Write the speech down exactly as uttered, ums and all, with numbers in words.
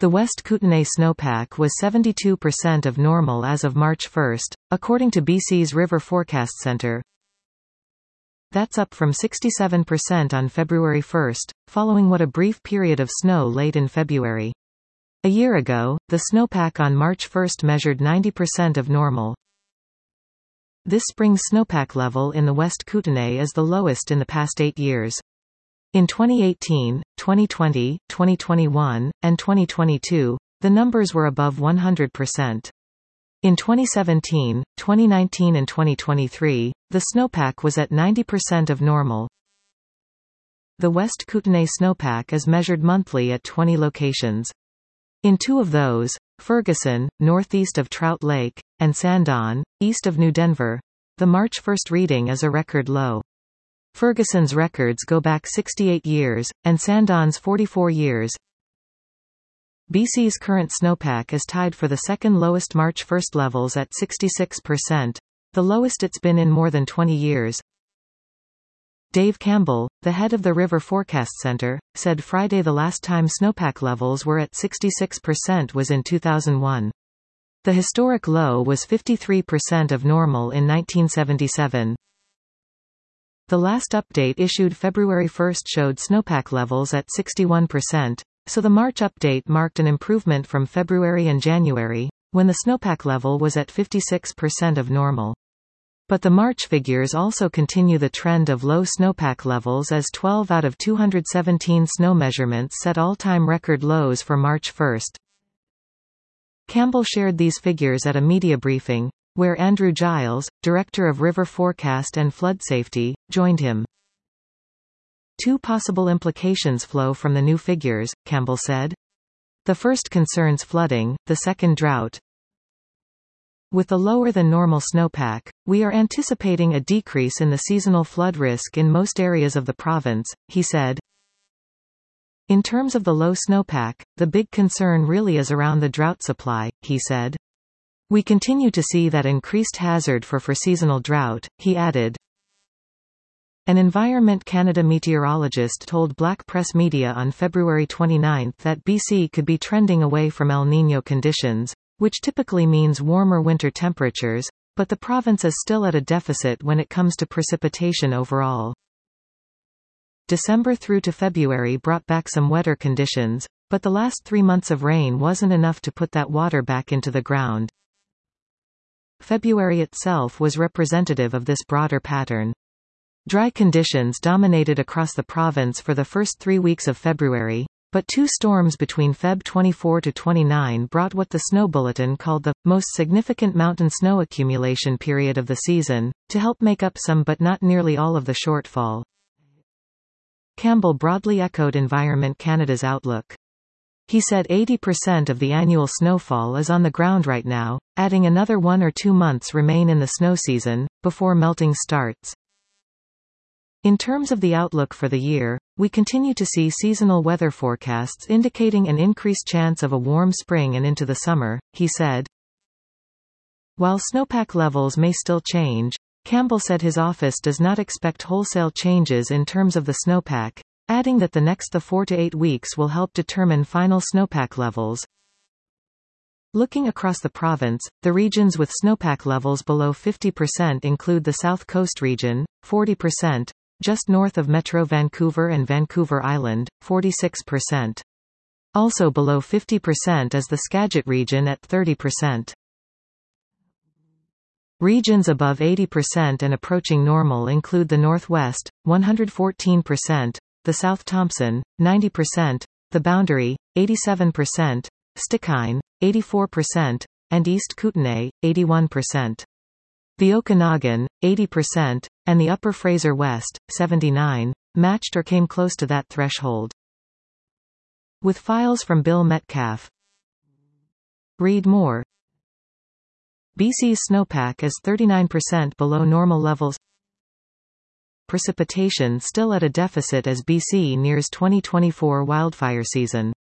The West Kootenay snowpack was seventy-two percent of normal as of March first, according to B C's River Forecast Centre. That's up from sixty-seven percent on February first, following what a brief period of snow late in February. A year ago, the snowpack on March first measured ninety percent of normal. This spring's snowpack level in the West Kootenay is the lowest in the past eight years. In twenty eighteen, twenty twenty, twenty twenty-one, and twenty twenty-two, the numbers were above one hundred percent. In twenty seventeen, twenty nineteen and twenty twenty-three, the snowpack was at ninety percent of normal. The West Kootenay snowpack is measured monthly at twenty locations. In two of those, Ferguson, northeast of Trout Lake, and Sandon, east of New Denver, the March first reading is a record low. Ferguson's records go back sixty-eight years, and Sandon's forty-four years. B C's current snowpack is tied for the second lowest March first levels at sixty-six percent, the lowest it's been in more than twenty years. Dave Campbell, the head of the River Forecast Centre, said Friday the last time snowpack levels were at sixty-six percent was in two thousand one. The historic low was fifty-three percent of normal in nineteen seventy-seven. The last update issued February first showed snowpack levels at sixty-one percent, so the March update marked an improvement from February and January, when the snowpack level was at fifty-six percent of normal. But the March figures also continue the trend of low snowpack levels as twelve out of two hundred seventeen snow measurements set all-time record lows for March first. Campbell shared these figures at a media briefing, where Andrew Giles, Director of River Forecast and Flood Safety, joined him. Two possible implications flow from the new figures, Campbell said. The first concerns flooding, the second drought. With the lower-than-normal snowpack, we are anticipating a decrease in the seasonal flood risk in most areas of the province, he said. In terms of the low snowpack, the big concern really is around the drought supply, he said. We continue to see that increased hazard for for seasonal drought, he added. An Environment Canada meteorologist told Black Press Media on February twenty-ninth that B C could be trending away from El Niño conditions, which typically means warmer winter temperatures, but the province is still at a deficit when it comes to precipitation overall. December through to February brought back some wetter conditions, but the last three months of rain wasn't enough to put that water back into the ground. February itself was representative of this broader pattern. Dry conditions dominated across the province for the first three weeks of February, but two storms between February twenty-fourth to twenty-ninth brought what the Snow Bulletin called the most significant mountain snow accumulation period of the season, to help make up some but not nearly all of the shortfall. Campbell broadly echoed Environment Canada's outlook. He said eighty percent of the annual snowfall is on the ground right now, adding another one or two months remain in the snow season, before melting starts. In terms of the outlook for the year, we continue to see seasonal weather forecasts indicating an increased chance of a warm spring and into the summer, he said. While snowpack levels may still change, Campbell said his office does not expect wholesale changes in terms of the snowpack, adding that the next the four to eight weeks will help determine final snowpack levels. Looking across the province, the regions with snowpack levels below fifty percent include the South Coast region, forty percent, just north of Metro Vancouver and Vancouver Island, forty-six percent. Also below fifty percent is the Skagit region at thirty percent. Regions above eighty percent and approaching normal include the Northwest, one hundred fourteen percent, the South Thompson, ninety percent, the Boundary, eighty-seven percent, Stikine, eighty-four percent, and East Kootenay, eighty-one percent. The Okanagan, eighty percent, and the Upper Fraser West, seventy-nine percent, matched or came close to that threshold. With files from Bill Metcalf. Read more. B C's snowpack is thirty-nine percent below normal levels. Precipitation still at a deficit as B C nears twenty twenty-four wildfire season.